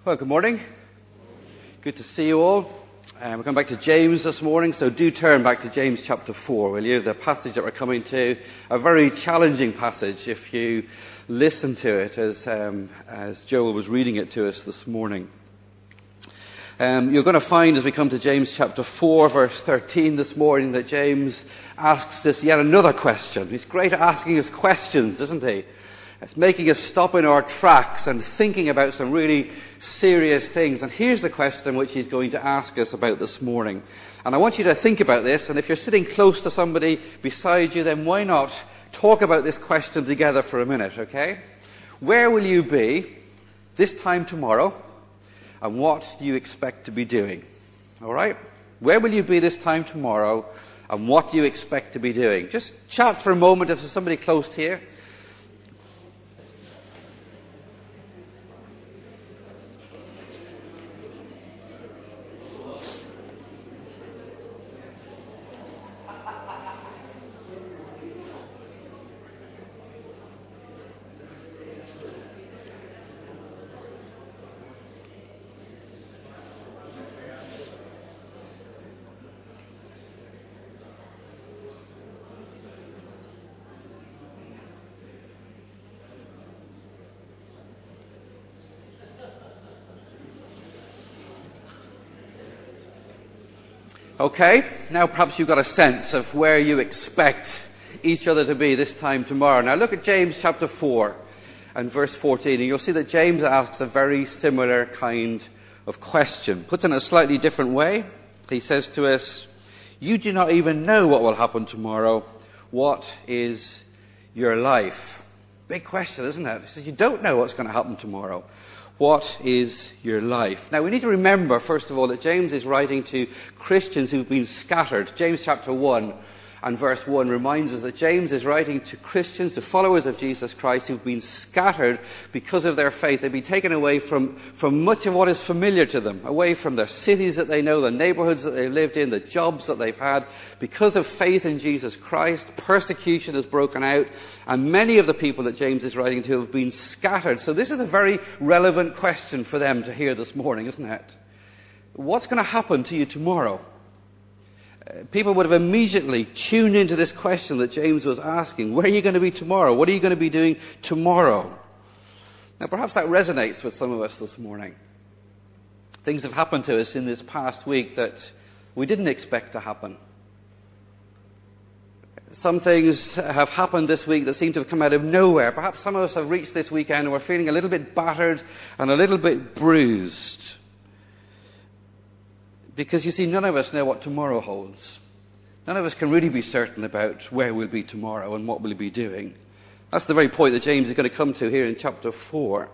Well, good morning. Good to see you all. We're going back to James this morning, so do turn back to James chapter 4, will you? The passage that we're coming to, a very challenging passage if you listen to it as Joel was reading it to us this morning. You're going to find as we come to James chapter 4 verse 13 this morning that James asks us yet another question. He's great at asking us questions, isn't he? It's making us stop in our tracks and thinking about some really serious things. And here's the question which he's going to ask us about this morning. And I want you to think about this, and if you're sitting close to somebody beside you, then why not talk about this question together for a minute, okay? Where will you be this time tomorrow, and what do you expect to be doing? All right? Where will you be this time tomorrow, and what do you expect to be doing? Just chat for a moment if there's somebody close to you. Okay, now perhaps you've got a sense of where you expect each other to be this time tomorrow. Now look at James chapter 4 and verse 14, and you'll see that James asks a very similar kind of question. Puts it in a slightly different way. He says to us, you do not even know what will happen tomorrow. What is your life? Big question, isn't it? He says, you don't know what's going to happen tomorrow. What is your life? Now we need to remember, first of all, that James is writing to Christians who've been scattered. James chapter 1 and verse 1 reminds us that James is writing to Christians, to followers of Jesus Christ who've been scattered because of their faith. They've been taken away from much of what is familiar to them, away from their cities that they know, the neighborhoods that they've lived in, the jobs that they've had. Because of faith in Jesus Christ, persecution has broken out, and many of the people that James is writing to have been scattered. So this is a very relevant question for them to hear this morning, isn't it? What's going to happen to you tomorrow? People would have immediately tuned into this question that James was asking. Where are you going to be tomorrow? What are you going to be doing tomorrow? Now perhaps that resonates with some of us this morning. Things have happened to us in this past week that we didn't expect to happen. Some things have happened this week that seem to have come out of nowhere. Perhaps some of us have reached this weekend and we're feeling a little bit battered and a little bit bruised. Because you see, none of us know what tomorrow holds. None of us can really be certain about where we'll be tomorrow and what we'll be doing. That's the very point that James is going to come to here in chapter 4.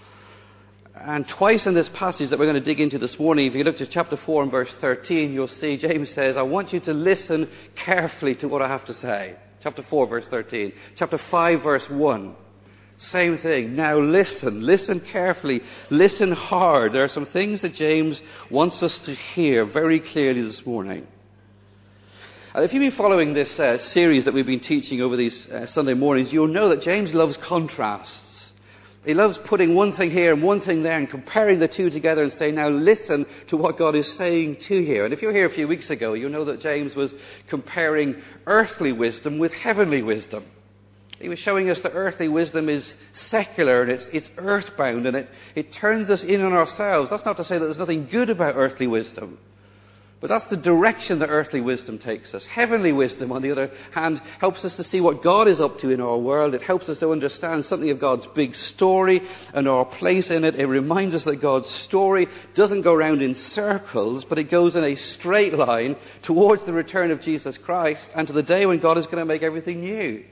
And twice in this passage that we're going to dig into this morning, if you look to chapter 4 and verse 13, you'll see James says, I want you to listen carefully to what I have to say. Chapter 4 verse 13. Chapter 5 verse 1. Same thing. Now listen carefully, listen hard. There are some things that James wants us to hear very clearly this morning. And if you've been following this series that we've been teaching over these Sunday mornings, you'll know that James loves contrasts. He loves putting one thing here and one thing there and comparing the two together and saying, now listen to what God is saying to you. And if you were here a few weeks ago, you'll know that James was comparing earthly wisdom with heavenly wisdom. He was showing us that earthly wisdom is secular and it's earthbound and it turns us in on ourselves. That's not to say that there's nothing good about earthly wisdom, but that's the direction that earthly wisdom takes us. Heavenly wisdom, on the other hand, helps us to see what God is up to in our world. It helps us to understand something of God's big story and our place in it. It reminds us that God's story doesn't go round in circles, but it goes in a straight line towards the return of Jesus Christ and to the day when God is going to make everything new.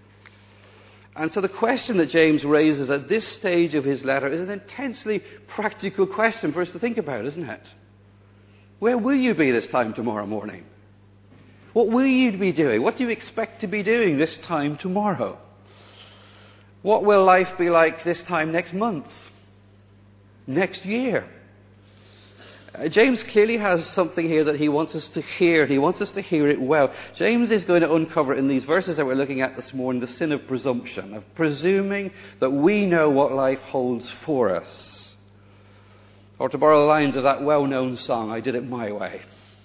And so the question that James raises at this stage of his letter is an intensely practical question for us to think about, isn't it? Where will you be this time tomorrow morning? What will you be doing? What do you expect to be doing this time tomorrow? What will life be like this time next month? Next year? James clearly has something here that he wants us to hear. He wants us to hear it well. James is going to uncover in these verses that we're looking at this morning the sin of presumption, of presuming that we know what life holds for us. Or to borrow the lines of that well-known song, I Did It My Way.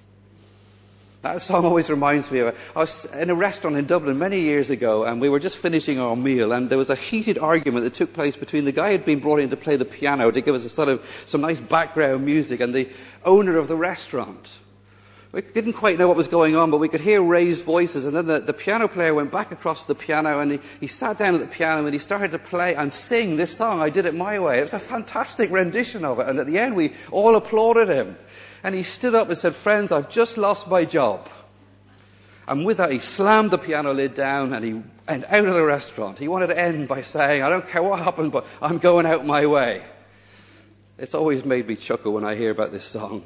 That song always reminds me of it. I was in a restaurant in Dublin many years ago, and we were just finishing our meal, and there was a heated argument that took place between the guy who had been brought in to play the piano to give us some nice background music, and the owner of the restaurant. We didn't quite know what was going on, but we could hear raised voices, and then the piano player went back across the piano, and he sat down at the piano, and he started to play and sing this song, I Did It My Way. It was a fantastic rendition of it, and at the end we all applauded him. And he stood up and said, friends, I've just lost my job. And with that, he slammed the piano lid down and he went out of the restaurant. He wanted to end by saying, I don't care what happened, but I'm going out my way. It's always made me chuckle when I hear about this song.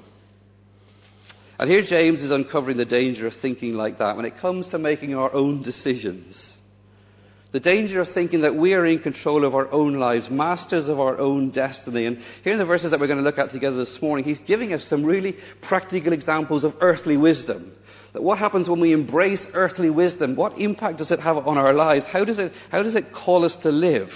And here James is uncovering the danger of thinking like that when it comes to making our own decisions. The danger of thinking that we are in control of our own lives, masters of our own destiny. And here in the verses that we're going to look at together this morning, he's giving us some really practical examples of earthly wisdom. That what happens when we embrace earthly wisdom? What impact does it have on our lives? How does it call us to live?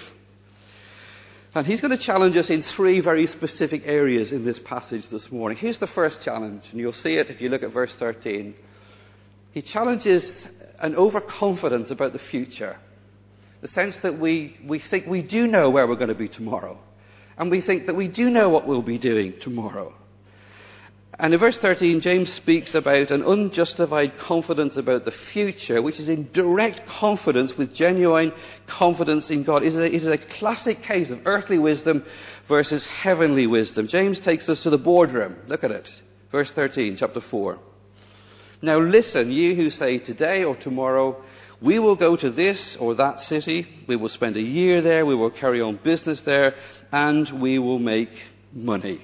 And he's going to challenge us in three very specific areas in this passage this morning. Here's the first challenge, and you'll see it if you look at verse 13. He challenges an overconfidence about the future. The sense that we think we do know where we're going to be tomorrow. And we think that we do know what we'll be doing tomorrow. And in verse 13, James speaks about an unjustified confidence about the future, which is in direct confidence with genuine confidence in God. It is a classic case of earthly wisdom versus heavenly wisdom. James takes us to the boardroom. Look at it. Verse 13, chapter 4. Now listen, you who say today or tomorrow, we will go to this or that city, we will spend a year there, we will carry on business there, and we will make money.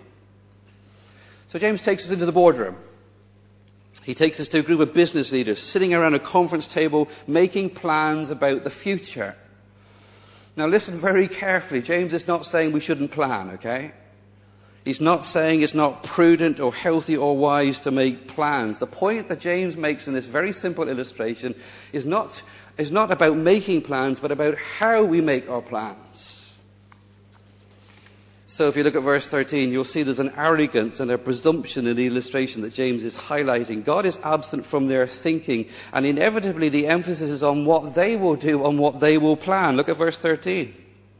So James takes us into the boardroom. He takes us to a group of business leaders sitting around a conference table making plans about the future. Now listen very carefully. James is not saying we shouldn't plan, okay? He's not saying it's not prudent or healthy or wise to make plans. The point that James makes in this very simple illustration is not about making plans, but about how we make our plans. So if you look at verse 13, you'll see there's an arrogance and a presumption in the illustration that James is highlighting. God is absent from their thinking, and inevitably the emphasis is on what they will do, on what they will plan. Look at verse 13.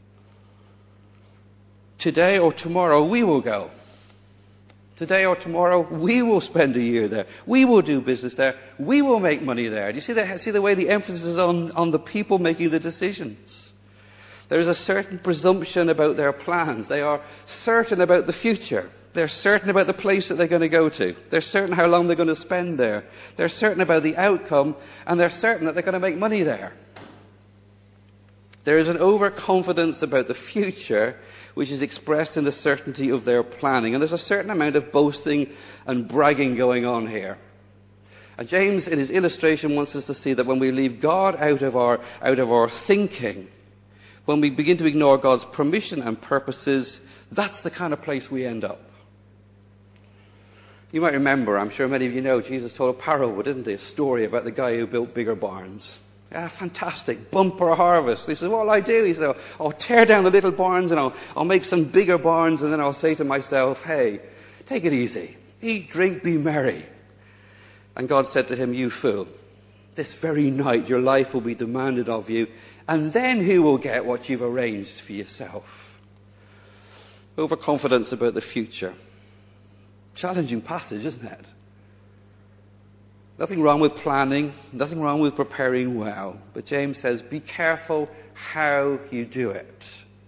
Today or tomorrow we will go. Today or tomorrow we will spend a year there. We will do business there. We will make money there. Do you see the way the emphasis is on the people making the decisions? There is a certain presumption about their plans. They are certain about the future. They're certain about the place that they're going to go to. They're certain how long they're going to spend there. They're certain about the outcome, and they're certain that they're going to make money there. There is an overconfidence about the future which is expressed in the certainty of their planning. And there's a certain amount of boasting and bragging going on here. And James, in his illustration, wants us to see that when we leave God out of our thinking, when we begin to ignore God's permission and purposes, that's the kind of place we end up. You might remember, I'm sure many of you know, Jesus told a parable, didn't he? A story about the guy who built bigger barns. Yeah, fantastic, bumper harvest. He says, what will I do? He said, I'll tear down the little barns and I'll make some bigger barns, and then I'll say to myself, hey, take it easy. Eat, drink, be merry. And God said to him, you fool, this very night your life will be demanded of you, and then who will get what you've arranged for yourself? Overconfidence about the future. Challenging passage, isn't it? Nothing wrong with planning, nothing wrong with preparing well. But James says, be careful how you do it.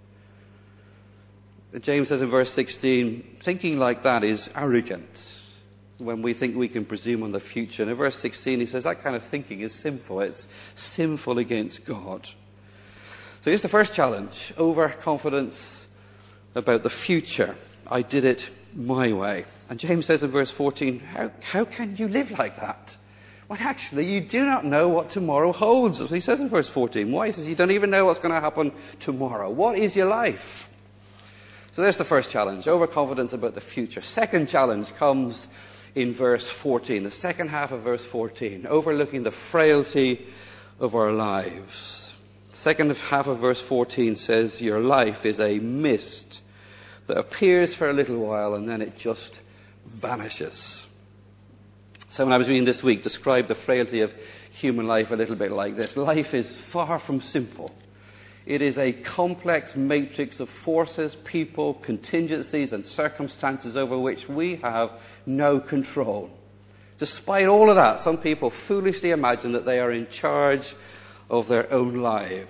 James says in verse 16, thinking like that is arrogant when we think we can presume on the future. And in verse 16 he says that kind of thinking is sinful. It's sinful against God. So here's the first challenge, overconfidence about the future. I did it my way. And James says in verse 14, how can you live like that? Well, actually, you do not know what tomorrow holds. As he says in verse 14. Why? He says you don't even know what's going to happen tomorrow. What is your life? So there's the first challenge, overconfidence about the future. Second challenge comes in verse 14, the second half of verse 14, overlooking the frailty of our lives. Second half of verse 14 says, your life is a mist that appears for a little while and then it just vanishes. Someone I was reading this week described the frailty of human life a little bit like this. Life is far from simple. It is a complex matrix of forces, people, contingencies and circumstances over which we have no control. Despite all of that, some people foolishly imagine that they are in charge of their own lives.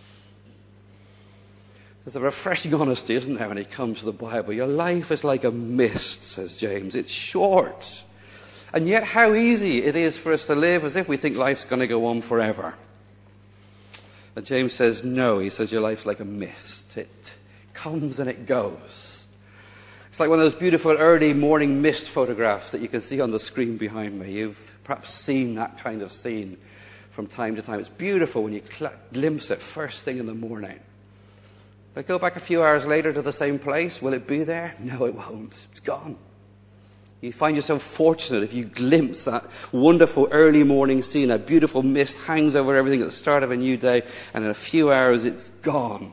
There's a refreshing honesty, isn't there, when it comes to the Bible? Your life is like a mist, says James. It's short. And yet how easy it is for us to live as if we think life's going to go on forever. And James says no. He says your life's like a mist. It comes and it goes. It's like one of those beautiful early morning mist photographs that you can see on the screen behind me. You've perhaps seen that kind of scene from time to time. It's beautiful when you glimpse it first thing in the morning. If I go back a few hours later to the same place, will it be there? No, it won't. It's gone. You find yourself fortunate if you glimpse that wonderful early morning scene. A beautiful mist hangs over everything at the start of a new day, and in a few hours it's gone.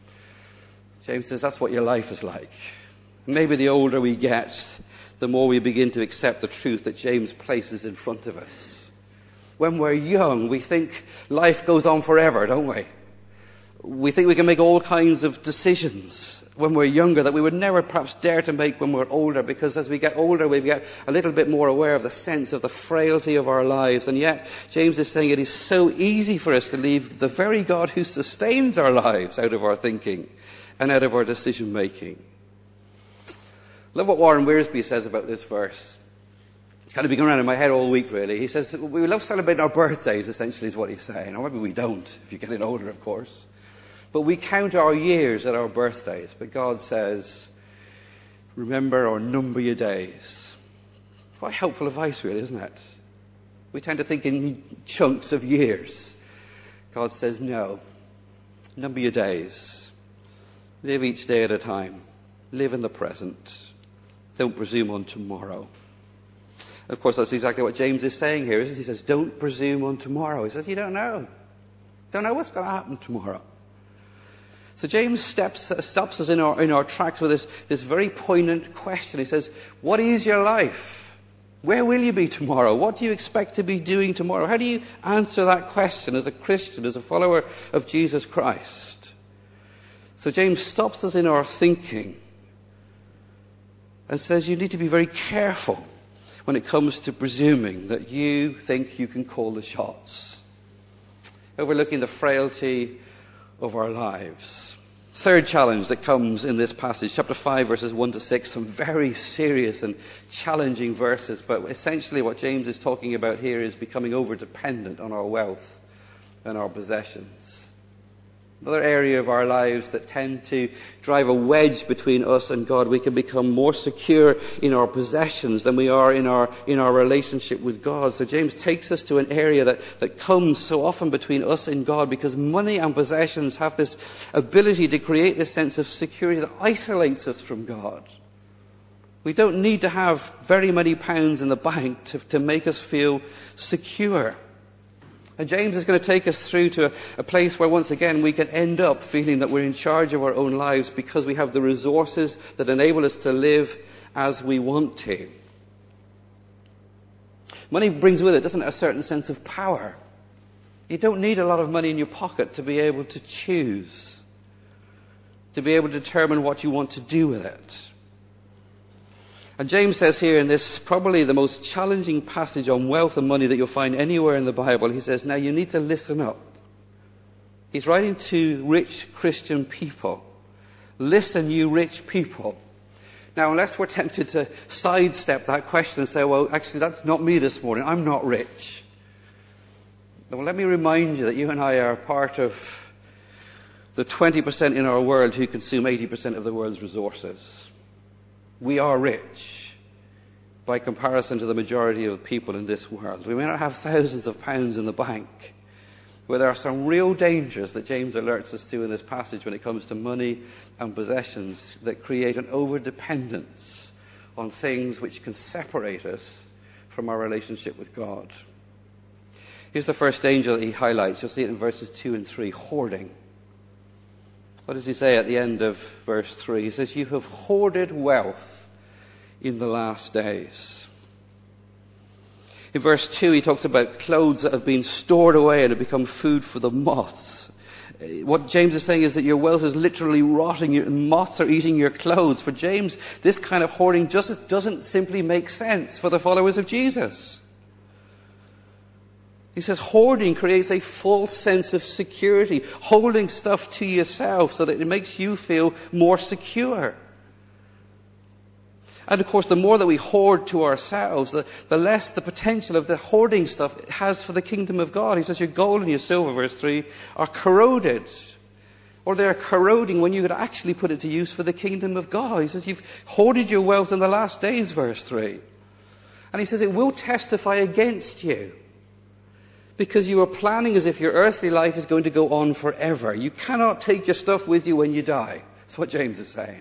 James says that's what your life is like. Maybe the older we get, the more we begin to accept the truth that James places in front of us. When we're young, we think life goes on forever, don't we? We think we can make all kinds of decisions when we're younger that we would never perhaps dare to make when we're older, because as we get older we get a little bit more aware of the sense of the frailty of our lives. And yet James is saying it is so easy for us to leave the very God who sustains our lives out of our thinking and out of our decision making. Love what Warren Wiersbe says about this verse. It's kind of been going around in my head all week, really. He says we love celebrating our birthdays, essentially, is what he's saying. Or maybe we don't, if you're getting older, of course. But we count our years at our birthdays. But God says, remember or number your days. Quite helpful advice, really, isn't it? We tend to think in chunks of years. God says, no. Number your days. Live each day at a time. Live in the present. Don't presume on tomorrow. Of course, that's exactly what James is saying here, isn't he? He says, don't presume on tomorrow. He says, you don't know. Don't know what's going to happen tomorrow. So James stops us in our tracks with this very poignant question. He says, what is your life? Where will you be tomorrow? What do you expect to be doing tomorrow? How do you answer that question as a Christian, as a follower of Jesus Christ? So James stops us in our thinking and says you need to be very careful when it comes to presuming that you think you can call the shots, overlooking the frailty of our lives. Third challenge that comes in this passage, chapter 5, verses 1 to 6, some very serious and challenging verses, but essentially what James is talking about here is becoming over-dependent on our wealth and our possessions. Another area of our lives that tend to drive a wedge between us and God. We can become more secure in our possessions than we are in our relationship with God. So James takes us to an area that comes so often between us and God, because money and possessions have this ability to create this sense of security that isolates us from God. We don't need to have very many pounds in the bank to make us feel secure. And James is going to take us through to a place where once again we can end up feeling that we're in charge of our own lives because we have the resources that enable us to live as we want to. Money brings with it, doesn't it, a certain sense of power. You don't need a lot of money in your pocket to be able to choose, to be able to determine what you want to do with it. And James says here in this, probably the most challenging passage on wealth and money that you'll find anywhere in the Bible, he says, now you need to listen up. He's writing to rich Christian people. Listen, you rich people. Now, unless we're tempted to sidestep that question and say, well, actually, that's not me this morning. I'm not rich. Well, let me remind you that you and I are part of the 20% in our world who consume 80% of the world's resources. We are rich by comparison to the majority of people in this world. We may not have thousands of pounds in the bank, but there are some real dangers that James alerts us to in this passage when it comes to money and possessions that create an overdependence on things which can separate us from our relationship with God. Here's the first danger that he highlights. You'll see it in verses 2 and 3, hoarding. What does he say at the end of verse 3? He says, you have hoarded wealth in the last days. In verse 2, he talks about clothes that have been stored away and have become food for the moths. What James is saying is that your wealth is literally rotting, and moths are eating your clothes. For James, this kind of hoarding just doesn't simply make sense for the followers of Jesus. He says hoarding creates a false sense of security, holding stuff to yourself so that it makes you feel more secure. And of course, the more that we hoard to ourselves, the less the potential of the hoarding stuff it has for the kingdom of God. He says your gold and your silver, verse 3, are corroded. Or they are corroding when you could actually put it to use for the kingdom of God. He says you've hoarded your wealth in the last days, verse 3. And he says it will testify against you. Because you are planning as if your earthly life is going to go on forever. You cannot take your stuff with you when you die. That's what James is saying.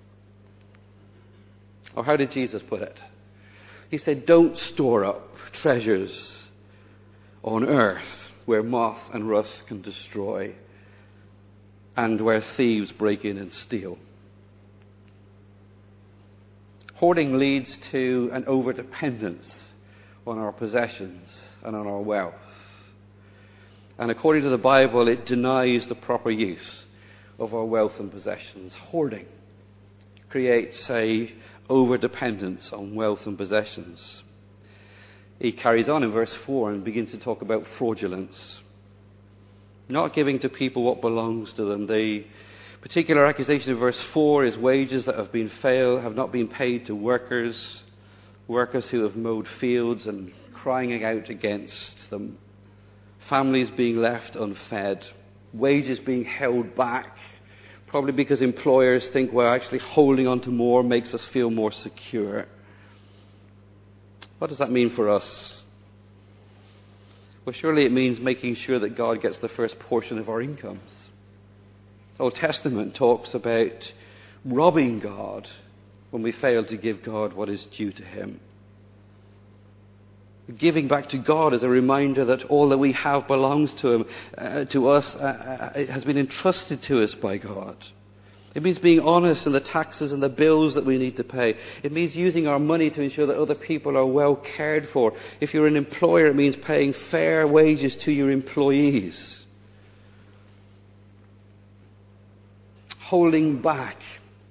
Or how did Jesus put it? He said, don't store up treasures on earth where moth and rust can destroy and where thieves break in and steal. Hoarding leads to an overdependence on our possessions and on our wealth. And according to the Bible, it denies the proper use of our wealth and possessions. Hoarding creates a overdependence on wealth and possessions. He carries on in verse 4 and begins to talk about fraudulence. Not giving to people what belongs to them. The particular accusation in verse 4 is wages that have not been paid to workers who have mowed fields and crying out against them. Families being left unfed. Wages being held back. Probably because employers think, well, actually holding on to more makes us feel more secure. What does that mean for us? Well, surely it means making sure that God gets the first portion of our incomes. The Old Testament talks about robbing God when we fail to give God what is due to Him. Giving back to God is a reminder that all that we have belongs to Him, to us. It has been entrusted to us by God. It means being honest in the taxes and the bills that we need to pay. It means using our money to ensure that other people are well cared for. If you're an employer, it means paying fair wages to your employees. Holding back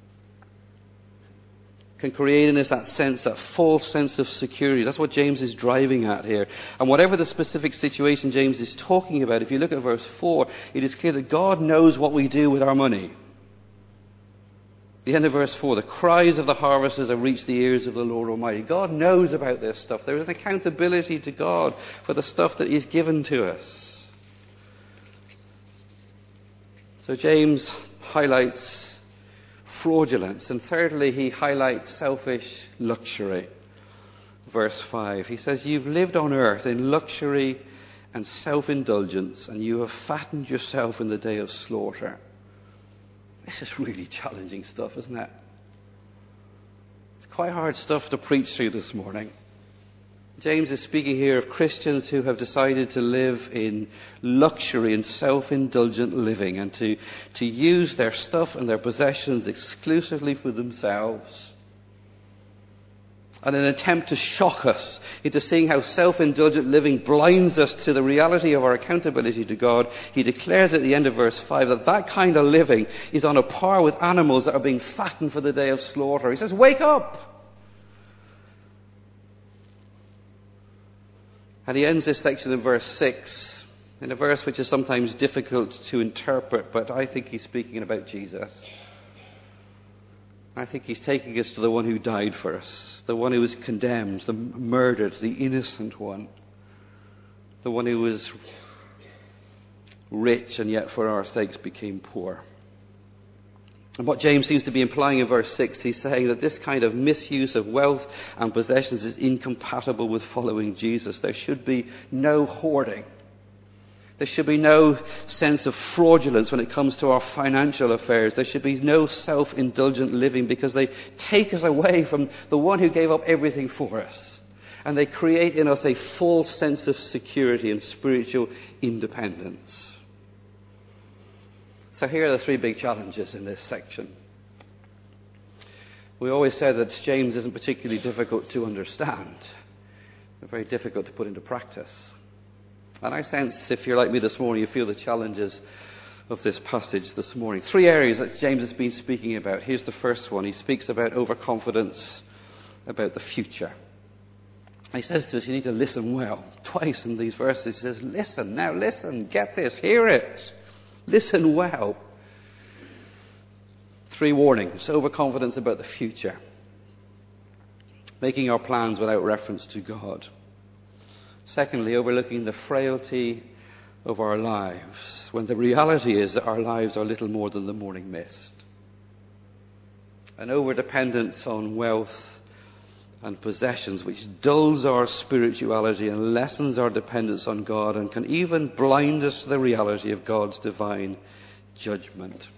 can create in us that false sense of security. That's what James is driving at here. And whatever the specific situation James is talking about, if you look at verse 4, it is clear that God knows what we do with our money. The end of verse 4, the cries of the harvesters have reached the ears of the Lord Almighty. God knows about this stuff. There is an accountability to God for the stuff that He's given to us. So James highlights fraudulence. And thirdly, he highlights selfish luxury. Verse 5, he says, you've lived on earth in luxury and self-indulgence, and you have fattened yourself in the day of slaughter. This is really challenging stuff, isn't it? It's quite hard stuff to preach through this morning. James is speaking here of Christians who have decided to live in luxury and self-indulgent living and to use their stuff and their possessions exclusively for themselves. And in an attempt to shock us into seeing how self-indulgent living blinds us to the reality of our accountability to God, he declares at the end of verse 5 that kind of living is on a par with animals that are being fattened for the day of slaughter. He says, wake up! And he ends this section in verse 6, in a verse which is sometimes difficult to interpret, but I think he's speaking about Jesus. I think he's taking us to the one who died for us, the one who was condemned, the murdered, the innocent one, the one who was rich and yet for our sakes became poor. And what James seems to be implying in verse 6, he's saying that this kind of misuse of wealth and possessions is incompatible with following Jesus. There should be no hoarding. There should be no sense of fraudulence when it comes to our financial affairs. There should be no self-indulgent living because they take us away from the one who gave up everything for us. And they create in us a false sense of security and spiritual independence. So here are the three big challenges in this section. We always said that James isn't particularly difficult to understand, but very difficult to put into practice. And I sense, if you're like me this morning, you feel the challenges of this passage this morning. Three areas that James has been speaking about. Here's the first one. He speaks about overconfidence about the future. He says to us, you need to listen well. Twice in these verses he says, listen, now listen, get this, hear it. Listen well. Three warnings. Overconfidence about the future. Making our plans without reference to God. Secondly, overlooking the frailty of our lives, when the reality is that our lives are little more than the morning mist. An overdependence on wealth and possessions which dulls our spirituality and lessens our dependence on God and can even blind us to the reality of God's divine judgment.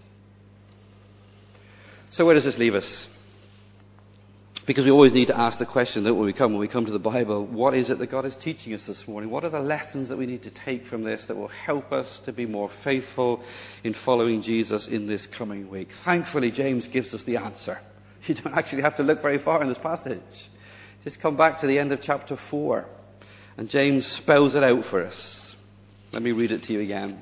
So where does this leave us? Because we always need to ask the question that when we come to the Bible, what is it that God is teaching us this morning? What are the lessons that we need to take from this that will help us to be more faithful in following Jesus in this coming week? Thankfully, James gives us the answer. You don't actually have to look very far in this passage. Just come back to the end of chapter 4. And James spells it out for us. Let me read it to you again.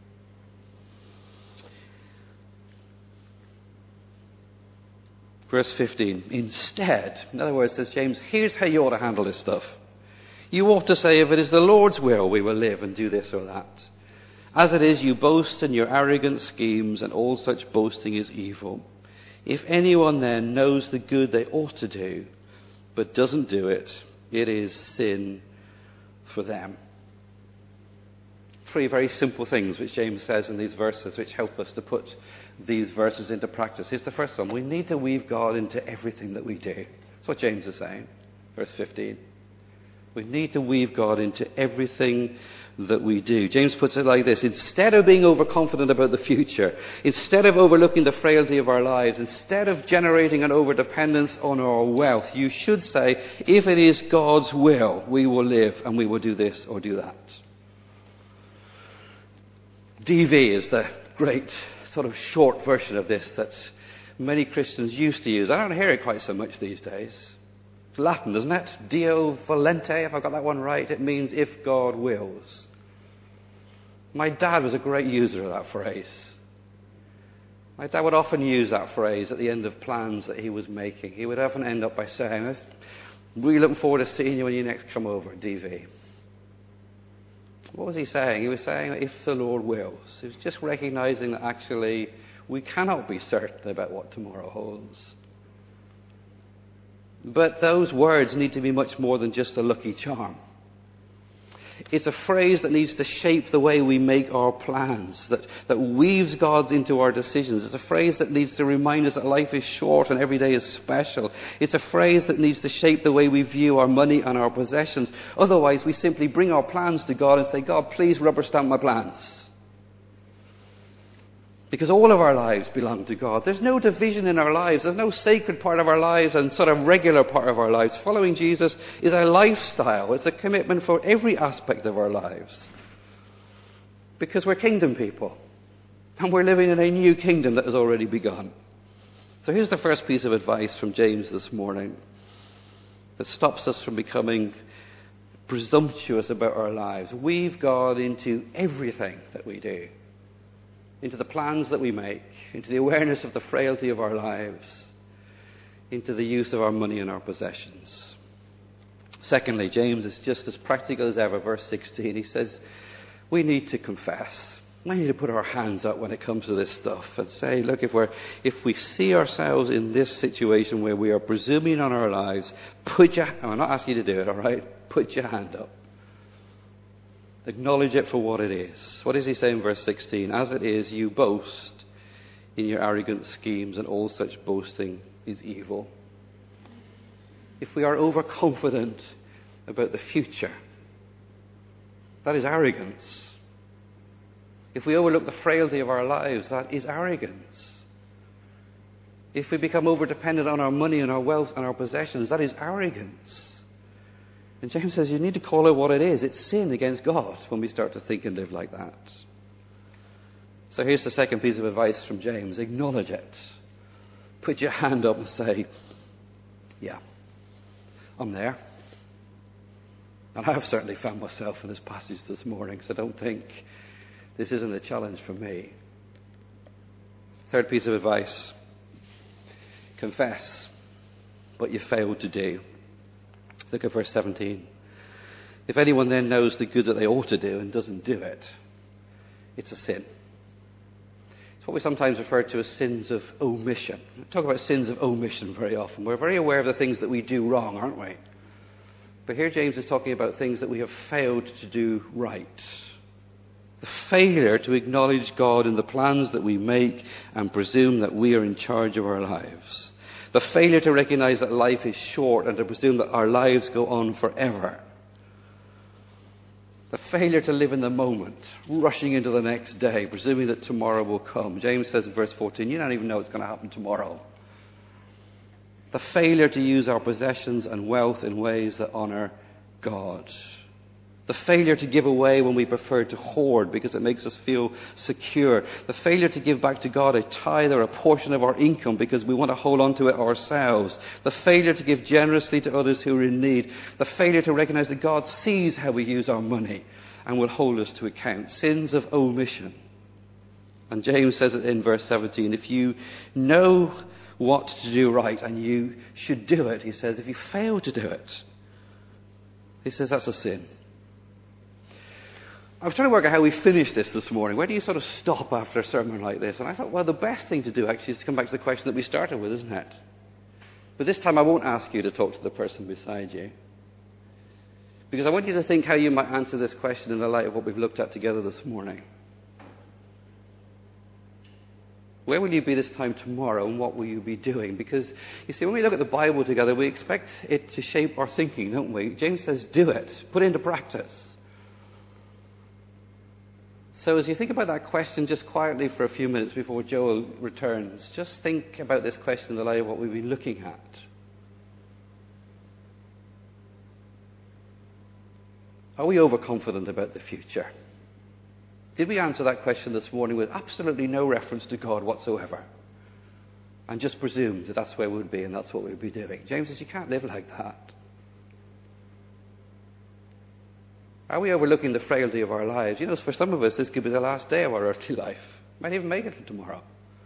Verse 15. Instead, in other words, says James, here's how you ought to handle this stuff. You ought to say, if it is the Lord's will, we will live and do this or that. As it is, you boast in your arrogant schemes, and all such boasting is evil. If anyone then knows the good they ought to do, but doesn't do it, it is sin for them. Three very simple things which James says in these verses which help us to put these verses into practice. Here's the first one. We need to weave God into everything that we do. That's what James is saying. Verse 15. We need to weave God into everything that we do. James puts it like this. Instead of being overconfident about the future, instead of overlooking the frailty of our lives, instead of generating an overdependence on our wealth, you should say, if it is God's will, we will live and we will do this or do that. DV is the great sort of short version of this that many Christians used to use. I don't hear it quite so much these days. It's Latin, isn't it? Deo volente, if I got that one right. It means if God wills. My dad was a great user of that phrase. My dad would often use that phrase at the end of plans that he was making. He would often end up by saying, I'm really looking forward to seeing you when you next come over, DV. What was he saying? He was saying that if the Lord wills. He was just recognizing that actually we cannot be certain about what tomorrow holds. But those words need to be much more than just a lucky charm. It's a phrase that needs to shape the way we make our plans, that weaves God into our decisions. It's a phrase that needs to remind us that life is short and every day is special. It's a phrase that needs to shape the way we view our money and our possessions. Otherwise, we simply bring our plans to God and say, God, please rubber stamp my plans. Because all of our lives belong to God. There's no division in our lives. There's no sacred part of our lives and sort of regular part of our lives. Following Jesus is a lifestyle. It's a commitment for every aspect of our lives. Because we're kingdom people. And we're living in a new kingdom that has already begun. So here's the first piece of advice from James this morning that stops us from becoming presumptuous about our lives. Weave God into everything that we do. Into the plans that we make, into the awareness of the frailty of our lives, into the use of our money and our possessions. Secondly, James is just as practical as ever. Verse 16, he says, we need to confess. We need to put our hands up when it comes to this stuff and say, look, if we see ourselves in this situation where we are presuming on our lives, I'm not asking you to do it, all right? Put your hand up. Acknowledge it for what it is. What does he say in verse 16? As it is, you boast in your arrogant schemes, and all such boasting is evil. If we are overconfident about the future, that is arrogance. If we overlook the frailty of our lives, that is arrogance. If we become overdependent on our money and our wealth and our possessions, that is arrogance. And James says you need to call it what it is. It's sin against God when we start to think and live like that. So here's the second piece of advice from James. Acknowledge it. Put your hand up and say, yeah, I'm there. And I've certainly found myself in this passage this morning, so don't think this isn't a challenge for me. Third piece of advice. Confess what you failed to do. Look at verse 17. If anyone then knows the good that they ought to do and doesn't do it, it's a sin. It's what we sometimes refer to as sins of omission. We talk about sins of omission very often. We're very aware of the things that we do wrong, aren't we? But here James is talking about things that we have failed to do right. The failure to acknowledge God in the plans that we make and presume that we are in charge of our lives. The failure to recognize that life is short and to presume that our lives go on forever. The failure to live in the moment, rushing into the next day, presuming that tomorrow will come. James says in verse 14, you don't even know what's going to happen tomorrow. The failure to use our possessions and wealth in ways that honor God. The failure to give away when we prefer to hoard because it makes us feel secure. The failure to give back to God a tithe or a portion of our income because we want to hold on to it ourselves. The failure to give generously to others who are in need. The failure to recognize that God sees how we use our money and will hold us to account. Sins of omission. And James says it in verse 17, if you know what to do right and you should do it, he says, if you fail to do it, he says that's a sin. I was trying to work out how we finish this morning. Where do you sort of stop after a sermon like this? And I thought, well, the best thing to do actually is to come back to the question that we started with, isn't it? But this time I won't ask you to talk to the person beside you. Because I want you to think how you might answer this question in the light of what we've looked at together this morning. Where will you be this time tomorrow and what will you be doing? Because, you see, when we look at the Bible together, we expect it to shape our thinking, don't we? James says, do it. Put it into practice. So as you think about that question just quietly for a few minutes before Joel returns, just think about this question in the light of what we've been looking at. Are we overconfident about the future? Did we answer that question this morning with absolutely no reference to God whatsoever? And just presume that that's where we would be and that's what we would be doing? James says you can't live like that. Are we overlooking the frailty of our lives? You know, for some of us, this could be the last day of our earthly life. Might even make it to tomorrow.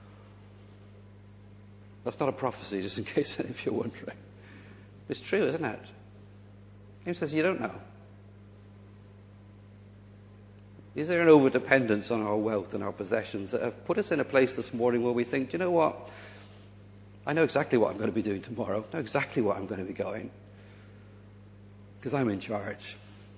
That's not a prophecy, just in case if you're wondering. It's true, isn't it? James says you don't know. Is there an overdependence on our wealth and our possessions that have put us in a place this morning where we think, you know what? I know exactly what I'm going to be doing tomorrow. I know exactly what I'm going to be going. Because I'm in charge.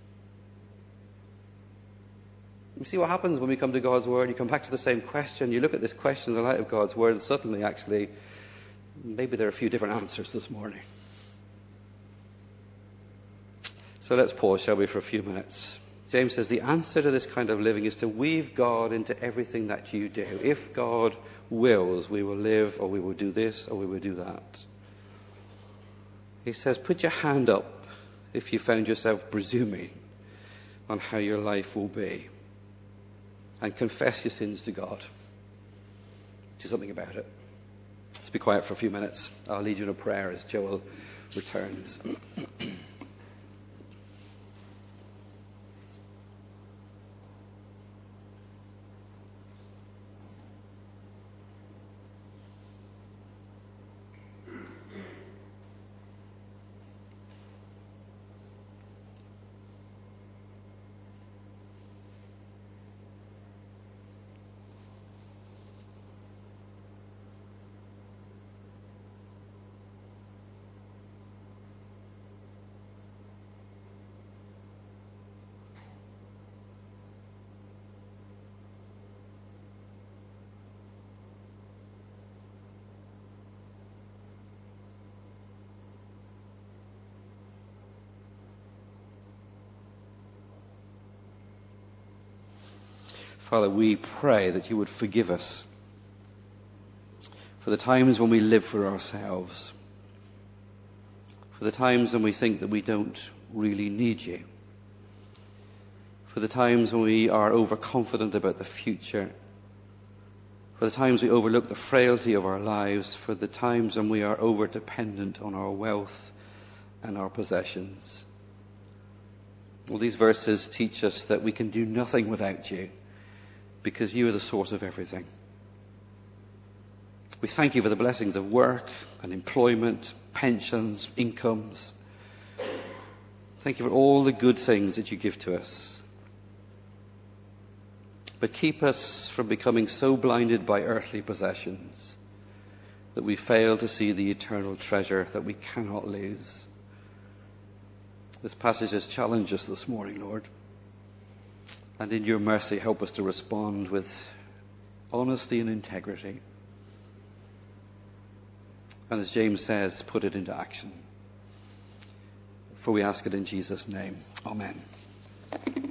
You see what happens when we come to God's Word? You come back to the same question. You look at this question in the light of God's Word, and suddenly, actually, maybe there are a few different answers this morning. So let's pause, shall we, for a few minutes. James says the answer to this kind of living is to weave God into everything that you do. If God wills, we will live, or we will do this, or we will do that. He says, put your hand up if you found yourself presuming on how your life will be. And confess your sins to God. Do something about it. Let's be quiet for a few minutes. I'll lead you in a prayer as Joel returns. Father, we pray that you would forgive us for the times when we live for ourselves, for the times when we think that we don't really need you, for the times when we are overconfident about the future, for the times we overlook the frailty of our lives, for the times when we are over-dependent on our wealth and our possessions. Well, these verses teach us that we can do nothing without you, because you are the source of everything. We thank you for the blessings of work and employment, pensions, incomes. Thank you for all the good things that you give to us. But keep us from becoming so blinded by earthly possessions that we fail to see the eternal treasure that we cannot lose. This passage has challenged us this morning, Lord. And in your mercy, help us to respond with honesty and integrity. And as James says, put it into action. For we ask it in Jesus' name. Amen.